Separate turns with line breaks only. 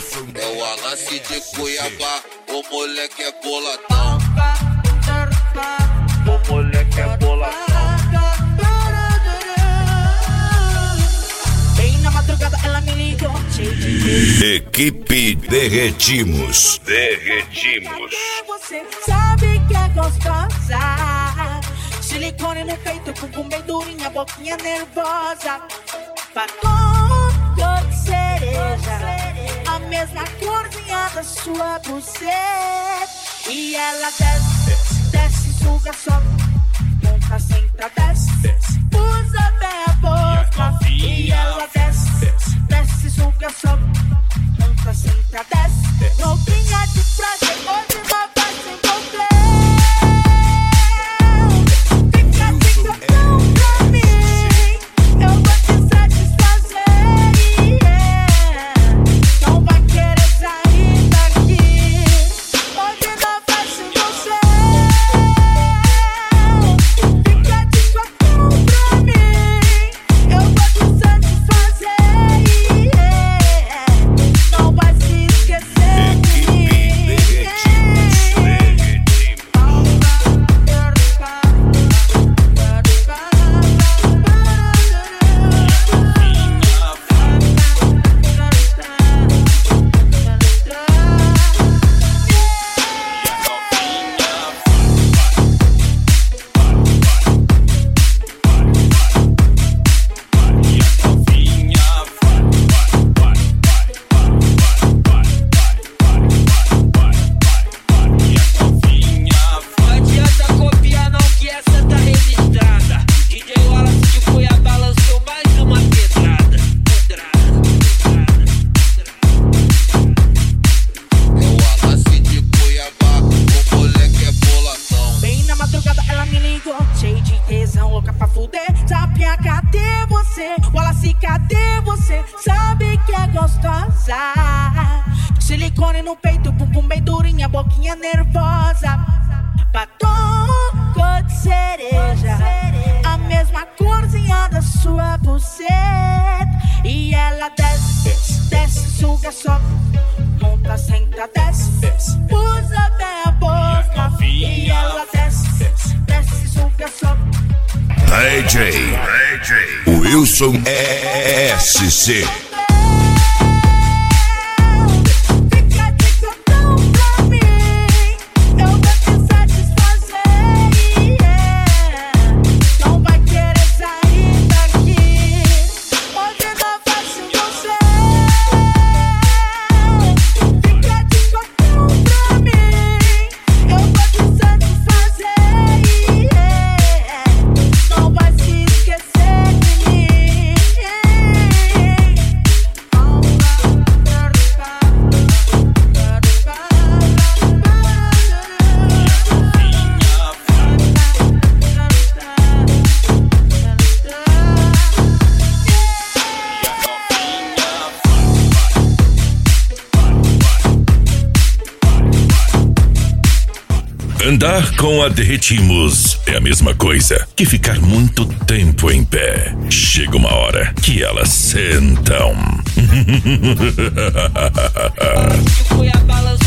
É o Wallace de Cuiabá, o moleque é boladão. O moleque é boladão.
Bem na madrugada ela me ligou.
Equipe Derretimos.
Você sabe que é gostosa. Silicone no peito, bumbum bem durinha, boquinha nervosa. Batom cor de cereja, a mesma corzinha da sua buceta. E ela desce, suga, sobe, monta, senta, desce, usa bem a boca. E ela desce, suga, sobe, monta, senta, desce. Roupinha de prazer, hoje uma vez se encontrei. Silicone no peito, bumbum bem durinha, boquinha nervosa. Batom cor de cereja, a mesma corzinha da sua buceta. E ela desce, suga, sobe, monta, senta, desce, usa bem a boca. E ela desce, suga, sobe.
DJ Wilson SC.
Andar com a Derretimos é a mesma coisa que ficar muito tempo em pé. Chega uma hora que elas sentam.
Cuiabá lançou